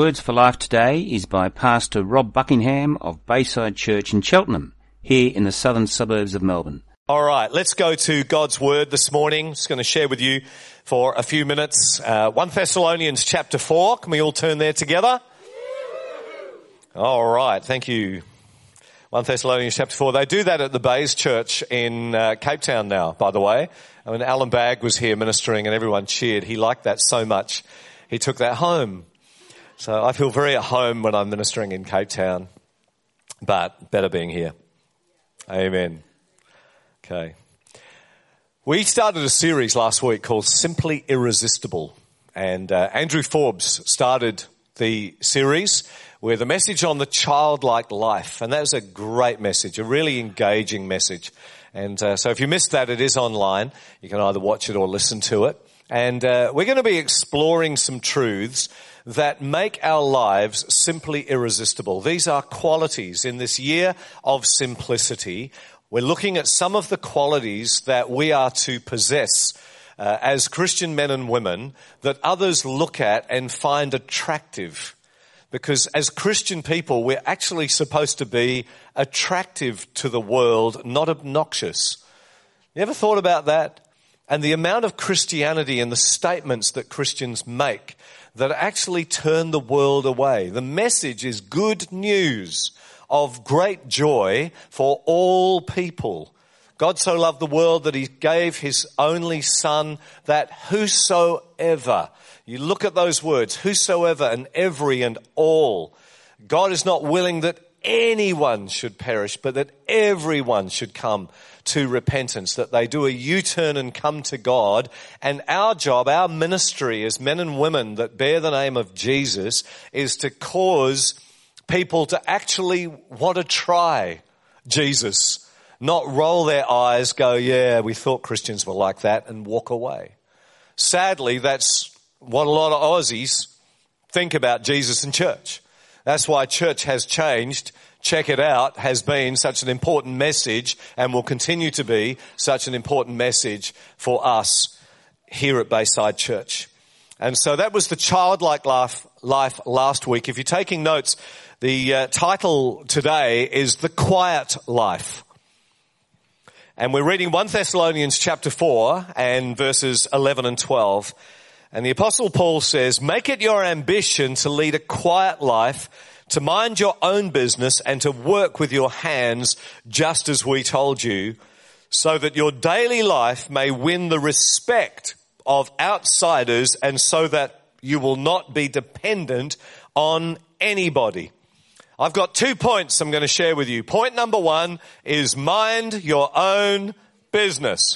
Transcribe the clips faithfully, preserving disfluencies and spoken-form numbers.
Words for Life today is by Pastor Rob Buckingham of Bayside Church in Cheltenham, here in the southern suburbs of Melbourne. All right, let's go to God's Word this morning. I'm just going to share with you for a few minutes. Uh, First Thessalonians chapter four. Can we all turn there together? All right, thank you. First Thessalonians chapter four. They do that at the Bays Church in uh, Cape Town now, by the way. I mean, Alan Bagg was here ministering and everyone cheered. He liked that so much. He took that home. So I feel very at home when I'm ministering in Cape Town, but better being here. Amen. Okay. We started a series last week called Simply Irresistible. And uh, Andrew Forbes started the series with a message on the childlike life. And that was a great message, a really engaging message. And uh, so if you missed that, it is online. You can either watch it or listen to it. And uh, we're going to be exploring some truths that make our lives simply irresistible. These are qualities in this year of simplicity. We're looking at some of the qualities that we are to possess uh, as Christian men and women that others look at and find attractive. Because as Christian people, we're actually supposed to be attractive to the world, not obnoxious. You ever thought about that? And the amount of Christianity and the statements that Christians make that actually turn the world away. The message is good news of great joy for all people. God so loved the world that he gave his only son, that whosoever, you look at those words, whosoever and every and all. God is not willing that anyone should perish, but that everyone should come to repentance, that they do a U-turn and come to God. And our job, our ministry as men and women that bear the name of Jesus is to cause people to actually want to try Jesus, not roll their eyes, go, yeah, we thought Christians were like that, and walk away. Sadly, that's what a lot of Aussies think about Jesus and church. That's why church has changed. Check it out, has been such an important message and will continue to be such an important message for us here at Bayside Church. And so that was the childlike life, life last week. If you're taking notes, the uh, title today is The Quiet Life. And we're reading First Thessalonians chapter four and verses eleven and twelve. And the Apostle Paul says, make it your ambition to lead a quiet life, to mind your own business and to work with your hands just as we told you, so that your daily life may win the respect of outsiders and so that you will not be dependent on anybody. I've got two points I'm going to share with you. Point number one is mind your own business.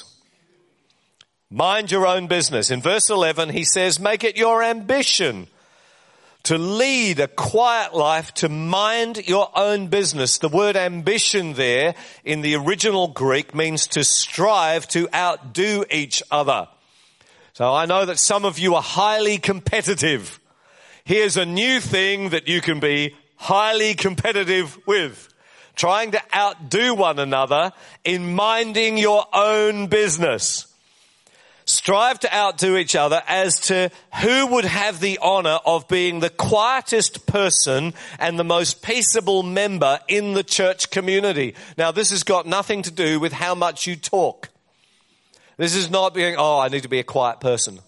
Mind your own business. In verse eleven, he says, make it your ambition to lead a quiet life, to mind your own business. The word ambition there in the original Greek means to strive to outdo each other. So I know that some of you are highly competitive. Here's a new thing that you can be highly competitive with. Trying to outdo one another in minding your own business. Strive to outdo each other as to who would have the honor of being the quietest person and the most peaceable member in the church community. Now, this has got nothing to do with how much you talk. This is not being, oh, I need to be a quiet person.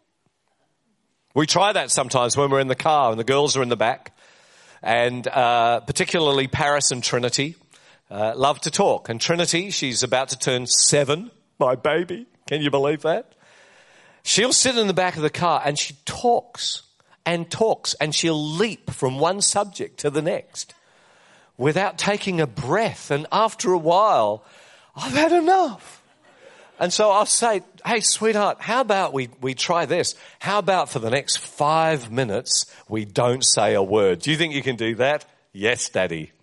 We try that sometimes when we're in the car and the girls are in the back. And uh particularly Paris and Trinity uh, love to talk. And Trinity, she's about to turn seven, my baby. Can you believe that? She'll sit in the back of the car and she talks and talks and she'll leap from one subject to the next without taking a breath. And after a while, I've had enough. And so I'll say, hey, sweetheart, how about we, we try this? How about for the next five minutes, we don't say a word? Do you think you can do that? Yes, Daddy.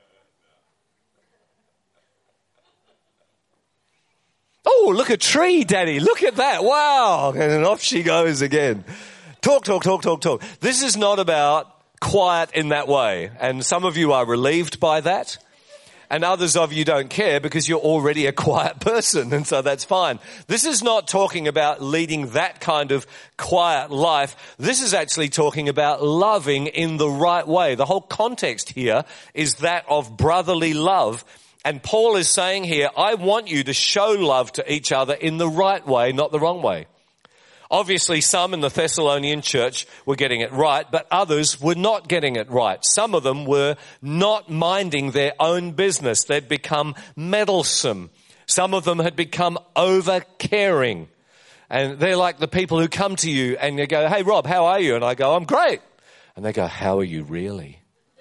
Oh, look, a tree, Daddy. Look at that. Wow. And off she goes again. Talk, talk, talk, talk, talk. This is not about quiet in that way. And some of you are relieved by that. And others of you don't care because you're already a quiet person, and so that's fine. This is not talking about leading that kind of quiet life. This is actually talking about loving in the right way. The whole context here is that of brotherly love. And Paul is saying here, I want you to show love to each other in the right way, not the wrong way. Obviously, some in the Thessalonian church were getting it right, but others were not getting it right. Some of them were not minding their own business. They'd become meddlesome. Some of them had become over-caring. And they're like the people who come to you and you go, hey, Rob, how are you? And I go, I'm great. And they go, how are you really?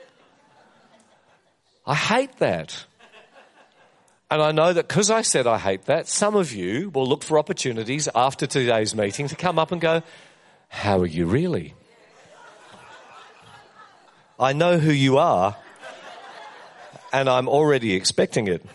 I hate that. And I know that because I said I hate that, some of you will look for opportunities after today's meeting to come up and go, how are you really? I know who you are, and I'm already expecting it.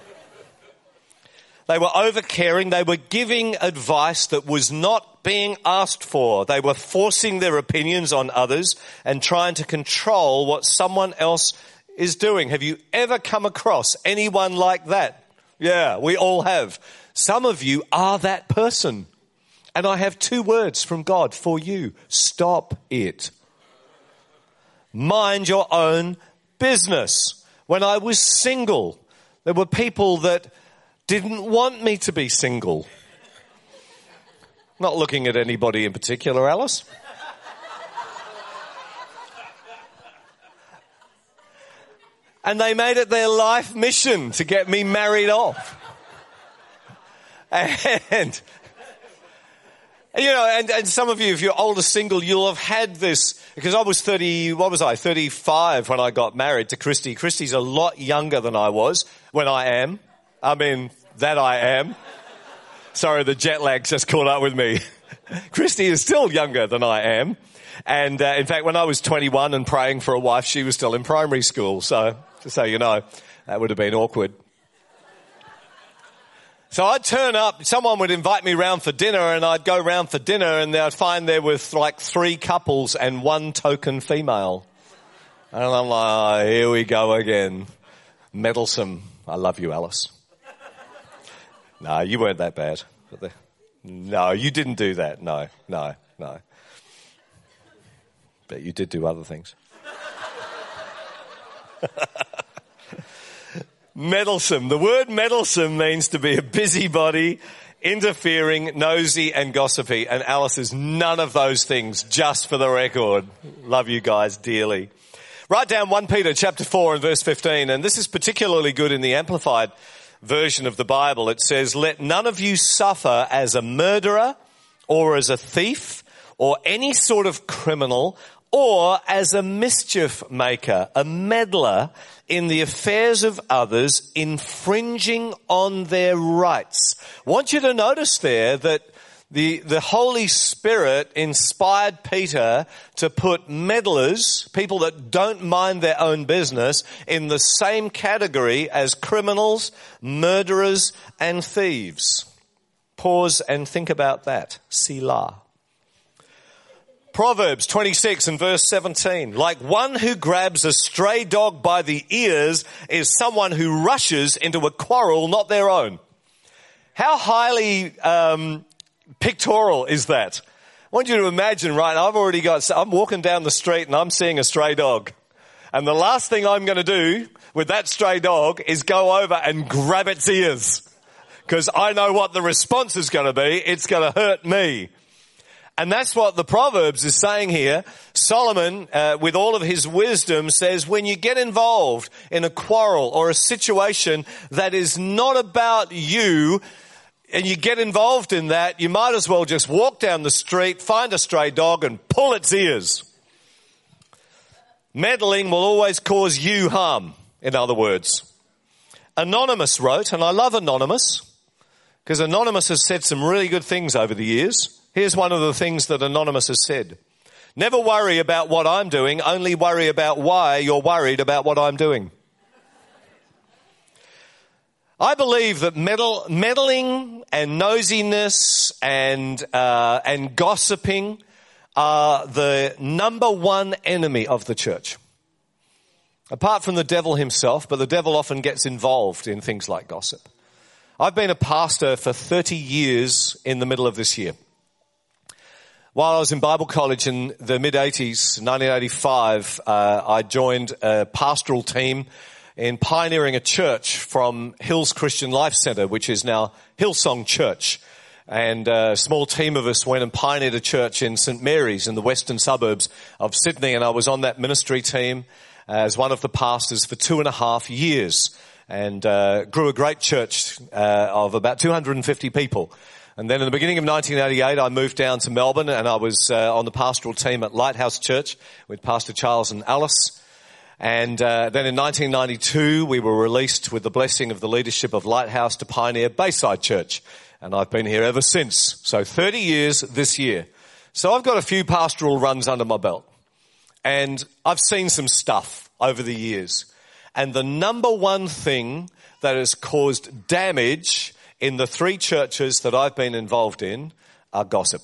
They were over-caring. They were giving advice that was not being asked for. They were forcing their opinions on others and trying to control what someone else is doing. Have you ever come across anyone like that? Yeah, we all have. Some of you are that person. And I have two words from God for you. Stop it. Mind your own business. When I was single, there were people that didn't want me to be single. Not looking at anybody in particular, Alice. And they made it their life mission to get me married off. And, you know, and, and some of you, if you're older single, you'll have had this, because I was thirty, what was I, thirty-five when I got married to Christy. Christy's a lot younger than I was when I am. I mean, that I am. Sorry, the jet lag just caught up with me. Christy is still younger than I am. And uh, in fact, when I was twenty-one and praying for a wife, she was still in primary school. So, just so you know, that would have been awkward. So I'd turn up, someone would invite me round for dinner, and I'd go round for dinner and I'd find there were like three couples and one token female. And I'm like, oh, here we go again. Meddlesome. I love you, Alice. No, you weren't that bad. No, you didn't do that. No, no, no. But you did do other things. Meddlesome. The word meddlesome means to be a busybody, interfering, nosy and gossipy. And Alice is none of those things, just for the record. Love you guys dearly. Write down First Peter chapter four and verse fifteen. And this is particularly good in the Amplified version of the Bible. It says, let none of you suffer as a murderer or as a thief or any sort of criminal or as a mischief maker, a meddler in the affairs of others, infringing on their rights. I want you to notice there that the, the Holy Spirit inspired Peter to put meddlers, people that don't mind their own business, in the same category as criminals, murderers, and thieves. Pause and think about that. Selah. Proverbs twenty-six and verse seventeen. Like one who grabs a stray dog by the ears is someone who rushes into a quarrel not their own. How highly um, pictorial is that? I want you to imagine, right, I've already got, I'm walking down the street and I'm seeing a stray dog. And the last thing I'm going to do with that stray dog is go over and grab its ears. Because I know what the response is going to be. It's going to hurt me. And that's what the Proverbs is saying here. Solomon, uh, with all of his wisdom, says when you get involved in a quarrel or a situation that is not about you, and you get involved in that, you might as well just walk down the street, find a stray dog and pull its ears. Meddling will always cause you harm, in other words. Anonymous wrote, and I love Anonymous, because Anonymous has said some really good things over the years. Here's one of the things that Anonymous has said. Never worry about what I'm doing, only worry about why you're worried about what I'm doing. I believe that meddle, meddling and nosiness and uh, and gossiping are the number one enemy of the church. Apart from the devil himself, but the devil often gets involved in things like gossip. I've been a pastor for thirty years in the middle of this year. While I was in Bible college in the mid-eighties, nineteen eighty-five, uh, I joined a pastoral team in pioneering a church from Hills Christian Life Centre, which is now Hillsong Church. And a small team of us went and pioneered a church in Saint Mary's in the western suburbs of Sydney. And I was on that ministry team as one of the pastors for two and a half years. And uh, grew a great church uh, of about two hundred fifty people. And then in the beginning of nineteen eighty-eight, I moved down to Melbourne, and I was uh, on the pastoral team at Lighthouse Church with Pastor Charles and Alice. And uh, then in nineteen ninety-two, we were released with the blessing of the leadership of Lighthouse to pioneer Bayside Church. And I've been here ever since. So thirty years this year. So I've got a few pastoral runs under my belt. And I've seen some stuff over the years. And the number one thing that has caused damage in the three churches that I've been involved in are gossip.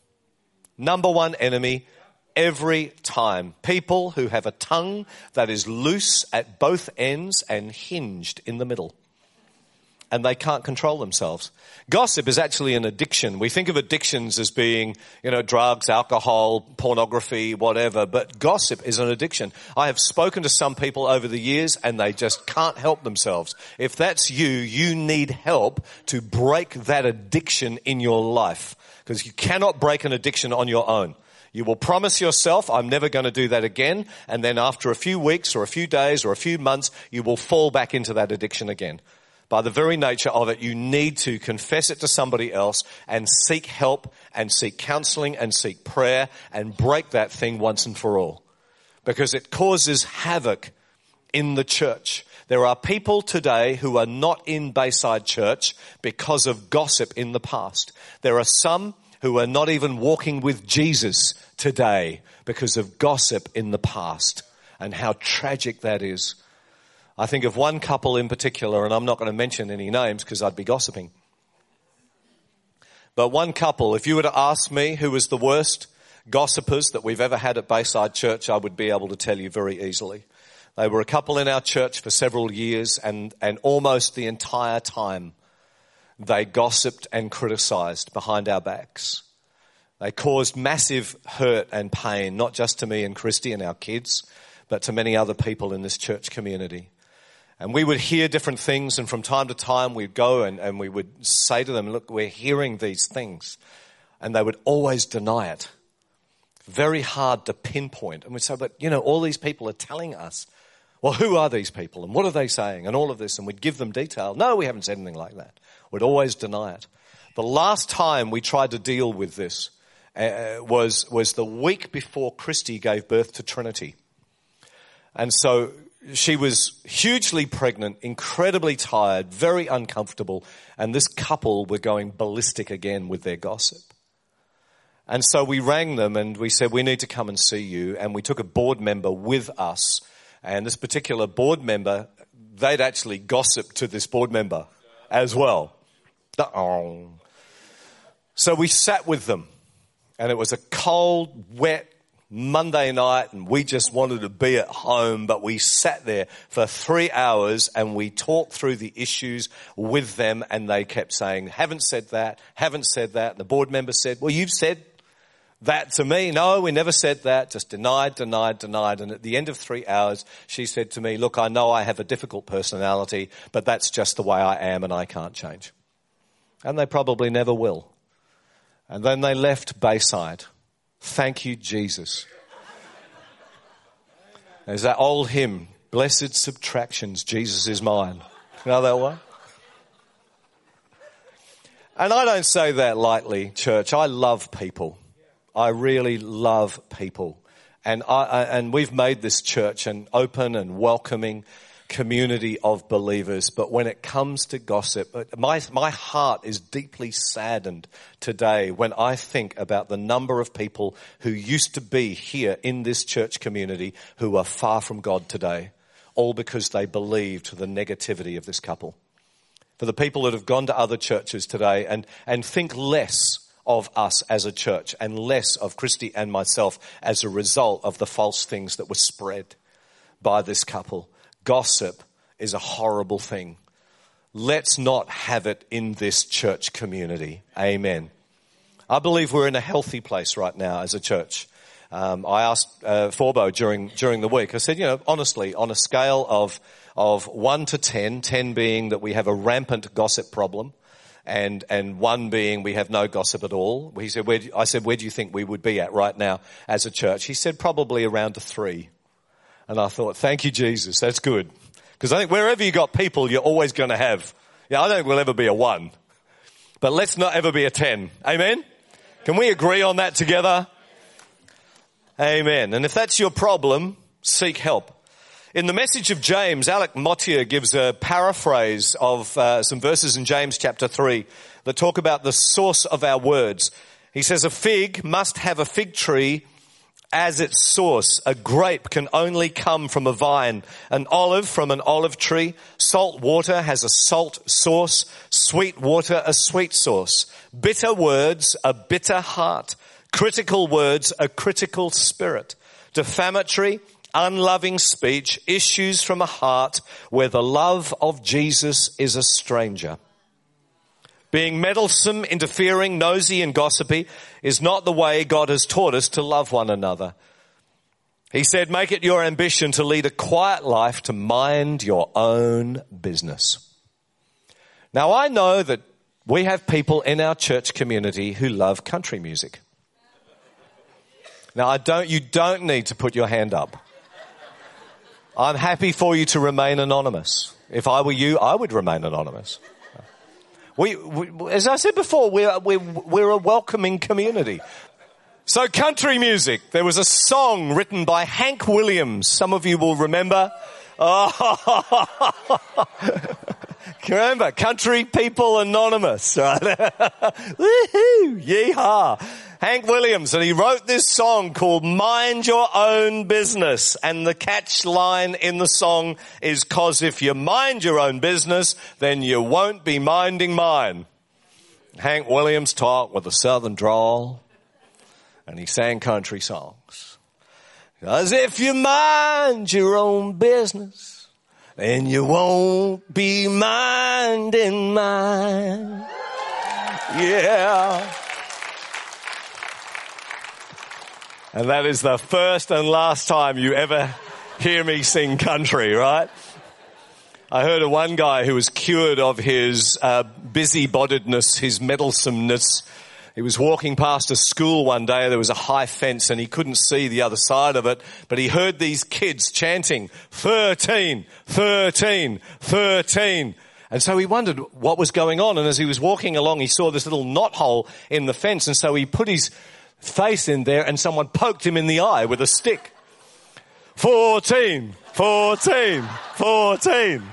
Number one enemy every time. People who have a tongue that is loose at both ends and hinged in the middle. And they can't control themselves. Gossip is actually an addiction. We think of addictions as being, you know, drugs, alcohol, pornography, whatever. But gossip is an addiction. I have spoken to some people over the years and they just can't help themselves. If that's you, you need help to break that addiction in your life. Because you cannot break an addiction on your own. You will promise yourself, I'm never going to do that again. And then after a few weeks or a few days or a few months, you will fall back into that addiction again. By the very nature of it, you need to confess it to somebody else and seek help and seek counseling and seek prayer and break that thing once and for all. Because it causes havoc in the church. There are people today who are not in Bayside Church because of gossip in the past. There are some who are not even walking with Jesus today because of gossip in the past. And how tragic that is. I think of one couple in particular, and I'm not going to mention any names because I'd be gossiping. But one couple, if you were to ask me who was the worst gossipers that we've ever had at Bayside Church, I would be able to tell you very easily. They were a couple in our church for several years, and, and almost the entire time they gossiped and criticized behind our backs. They caused massive hurt and pain, not just to me and Christy and our kids, but to many other people in this church community. And we would hear different things, and from time to time we'd go and, and we would say to them, look, we're hearing these things. And they would always deny it. Very hard to pinpoint. And we'd say, but, you know, all these people are telling us. Well, who are these people? And what are they saying? And all of this. And we'd give them detail. No, we haven't said anything like that. We'd always deny it. The last time we tried to deal with this uh, was, was the week before Christy gave birth to Trinity. And so she was hugely pregnant, incredibly tired, very uncomfortable, and this couple were going ballistic again with their gossip. And so we rang them and we said, we need to come and see you. And we took a board member with us. And this particular board member, they'd actually gossiped to this board member as well. Uh-oh. So we sat with them, and it was a cold, wet Monday night, and we just wanted to be at home, but we sat there for three hours and we talked through the issues with them, and they kept saying, haven't said that, haven't said that. And the board member said, well, you've said that to me. No, we never said that. Just denied, denied, denied. And at the end of three hours, she said to me, look, I know I have a difficult personality, but that's just the way I am and I can't change. And they probably never will. And then they left Bayside. Thank you, Jesus. There's that old hymn, Blessed Subtractions, Jesus is mine. You know that one? And I don't say that lightly, church. I love people. I really love people. And I, I and we've made this church an open and welcoming community of believers. But when it comes to gossip, my my heart is deeply saddened today when I think about the number of people who used to be here in this church community who are far from God today, all because they believed the negativity of this couple. For the people that have gone to other churches today and, and think less of us as a church and less of Christy and myself as a result of the false things that were spread. by this couple. Gossip is a horrible thing. Let's not have it in this church community. Amen. I believe we're in a healthy place right now as a church. Um, I asked uh, Forbo during during the week, I said, you know, honestly, on a scale of of one to ten, ten being that we have a rampant gossip problem, and and one being we have no gossip at all. He said, where do, I said, where do you think we would be at right now as a church? He said, probably around a three. And I thought, thank you, Jesus, that's good. Because I think wherever you got people, you're always going to have, yeah, I don't think we'll ever be a one. But let's not ever be a ten. Amen? Can we agree on that together? Amen. And if that's your problem, seek help. In the message of James, Alec Mottier gives a paraphrase of uh, some verses in James chapter three that talk about the source of our words. He says, a fig must have a fig tree as its source. A grape can only come from a vine, an olive from an olive tree. Salt water has a salt source, sweet water a sweet source. Bitter words a bitter heart. Critical words, a critical spirit. Defamatory, unloving speech issues from a heart where the love of Jesus is a stranger. Being meddlesome, interfering, nosy and gossipy is not the way God has taught us to love one another. He said, make it your ambition to lead a quiet life, to mind your own business. Now I know that we have people in our church community who love country music. Now, I don't, you don't need to put your hand up. I'm happy for you to remain anonymous. If I were you, I would remain anonymous. We, we as I said before, we're, we're, we're a welcoming community. So country music. There was a song written by Hank Williams. Some of you will remember. Oh, remember, Country People Anonymous, right? Woohoo! Yeehaw! Hank Williams, and he wrote this song called Mind Your Own Business. And the catch line in the song is, cause if you mind your own business, then you won't be minding mine. Hank Williams talked with a southern drawl, and he sang country songs. Cause if you mind your own business, then you won't be minding mine. Yeah. And that is the first and last time you ever hear me sing country, right? I heard of one guy who was cured of his uh, busybodiedness, his meddlesomeness. He was walking past a school one day. There was a high fence and he couldn't see the other side of it. But he heard these kids chanting, thirteen, thirteen, thirteen. And so he wondered what was going on. And as he was walking along, he saw this little knothole in the fence. And so he put his face in there and someone poked him in the eye with a stick. fourteen, fourteen, fourteen.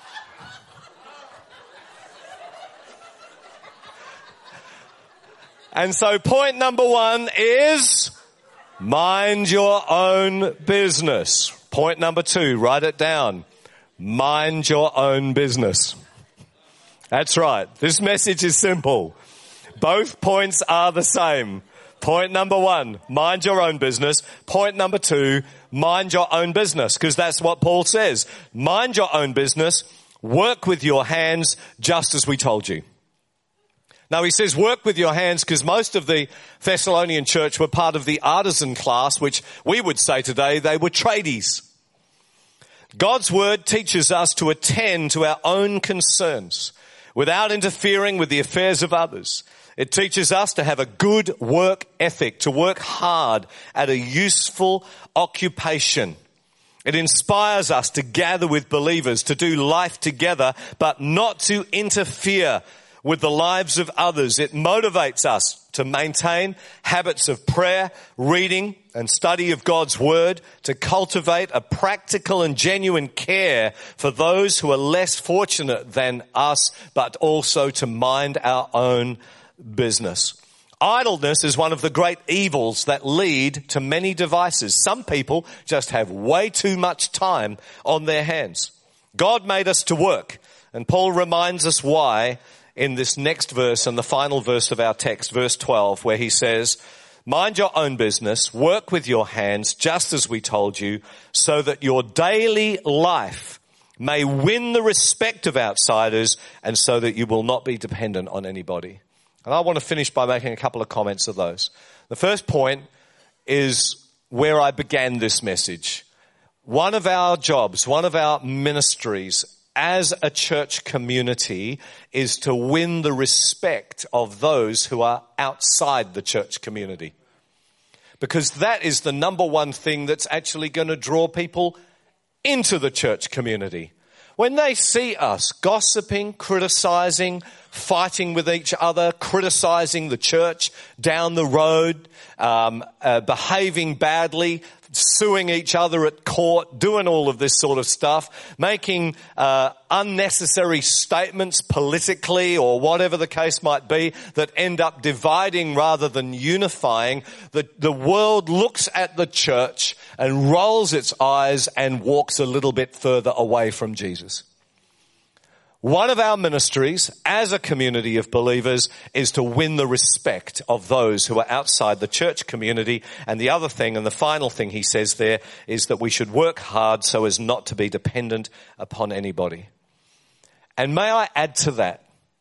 And so point number one is mind your own business. Point number two, write it down. Mind your own business. That's right. This message is simple. Both points are the same. Point number one, mind your own business. Point number two, mind your own business, because that's what Paul says. Mind your own business. Work with your hands just as we told you. Now he says work with your hands because most of the Thessalonian church were part of the artisan class, which we would say today they were tradies. God's word teaches us to attend to our own concerns without interfering with the affairs of others. It teaches us to have a good work ethic, to work hard at a useful occupation. It inspires us to gather with believers, to do life together, but not to interfere with the lives of others. It motivates us to maintain habits of prayer, reading, and study of God's word, to cultivate a practical and genuine care for those who are less fortunate than us, but also to mind our own business. Idleness is one of the great evils that lead to many devices. Some people just have way too much time on their hands. God made us to work, and Paul reminds us why in this next verse and the final verse of our text, verse twelve, where he says, Mind your own business, work with your hands, just as we told you, so that your daily life may win the respect of outsiders and so that you will not be dependent on anybody. And I want to finish by making a couple of comments of those. The first point is where I began this message. One of our jobs, one of our ministries as a church community is to win the respect of those who are outside the church community. Because that is the number one thing that's actually going to draw people into the church community. When they see us gossiping, criticizing, fighting with each other, criticizing the church down the road, um, uh, behaving badly, suing each other at court, doing all of this sort of stuff, making uh, unnecessary statements politically or whatever the case might be that end up dividing rather than unifying, the, the world looks at the church and rolls its eyes and walks a little bit further away from Jesus. One of our ministries as a community of believers is to win the respect of those who are outside the church community. And the other thing, and the final thing he says there, is that we should work hard so as not to be dependent upon anybody. And may I add to that,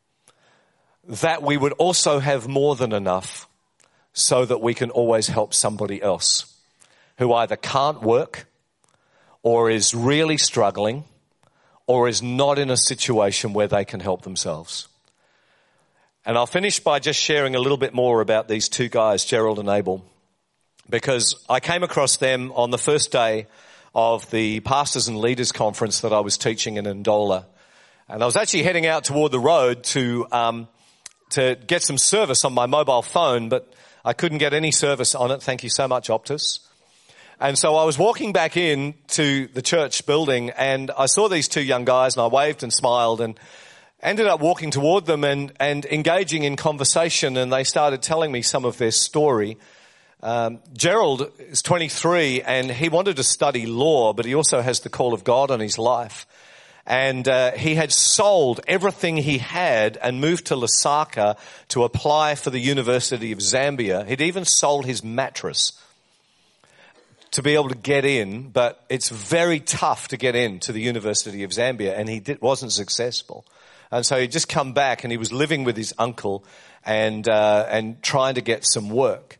that we would also have more than enough so that we can always help somebody else who either can't work or is really struggling or is not in a situation where they can help themselves. And I'll finish by just sharing a little bit more about these two guys, Gerald and Abel, because I came across them on the first day of the Pastors and Leaders Conference that I was teaching in Ndola. And I was actually heading out toward the road to um, to get some service on my mobile phone, but I couldn't get any service on it. Thank you so much, Optus. And so I was walking back in to the church building and I saw these two young guys and I waved and smiled and ended up walking toward them and, and engaging in conversation, and they started telling me some of their story. Um, Gerald is twenty-three and he wanted to study law, but he also has the call of God on his life. And uh, he had sold everything he had and moved to Lusaka to apply for the University of Zambia. He'd even sold his mattress to be able to get in, but it's very tough to get into the University of Zambia, and he did, wasn't successful. And so he'd just come back and he was living with his uncle and uh, and trying to get some work.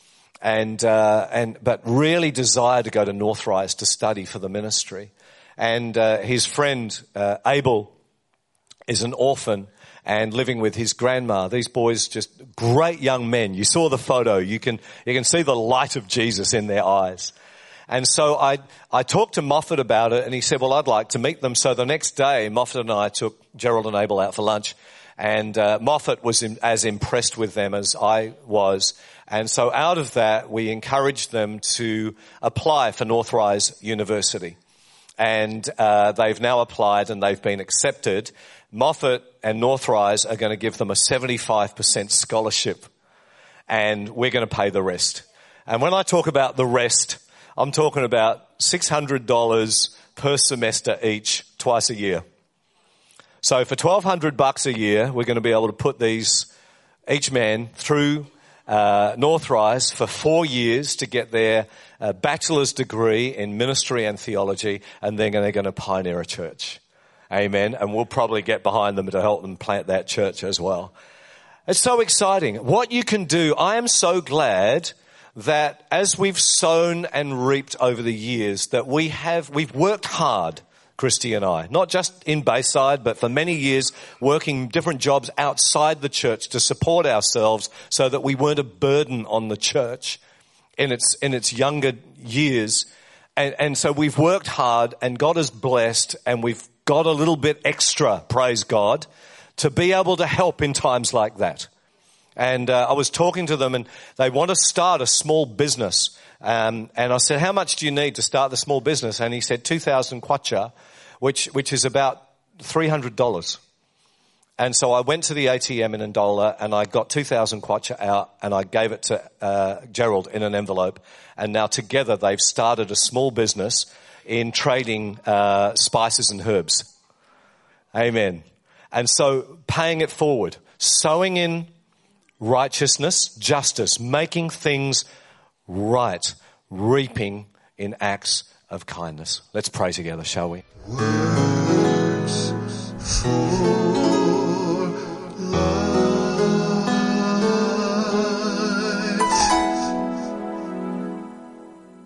And uh, and but really desired to go to Northrise to study for the ministry. And uh, his friend uh, Abel is an orphan and living with his grandma. These boys, just great young men. You saw the photo. You can you can see the light of Jesus in their eyes. And so I I talked to Moffat about it, and he said, well, I'd like to meet them. So the next day, Moffat and I took Gerald and Abel out for lunch, and uh, Moffat was in, as impressed with them as I was. And so out of that, we encouraged them to apply for Northrise University. And uh, they've now applied and they've been accepted. Moffat and Northrise are going to give them a seventy-five percent scholarship, and we're going to pay the rest. And when I talk about the rest, I'm talking about six hundred dollars per semester each, twice a year. So for twelve hundred bucks a year, we're going to be able to put these, each man, through uh, Northrise for four years to get their uh, bachelor's degree in ministry and theology, and then they're going to pioneer a church. Amen. And we'll probably get behind them to help them plant that church as well. It's so exciting. What you can do, I am so glad that as we've sown and reaped over the years, that we have, we've worked hard, Christy and I, not just in Bayside, but for many years working different jobs outside the church to support ourselves so that we weren't a burden on the church in its, in its younger years. And, and so we've worked hard and God has blessed, and we've got a little bit extra, praise God, to be able to help in times like that. And uh, I was talking to them, and they want to start a small business. Um, and I said, how much do you need to start the small business? And he said two thousand kwacha, which which is about three hundred dollars. And so I went to the A T M in Ndola, and I got two thousand kwacha out, and I gave it to uh, Gerald in an envelope. And now together they've started a small business in trading uh, spices and herbs. Amen. And so paying it forward, sowing in righteousness, justice, making things right, reaping in acts of kindness. Let's pray together, shall we? Words for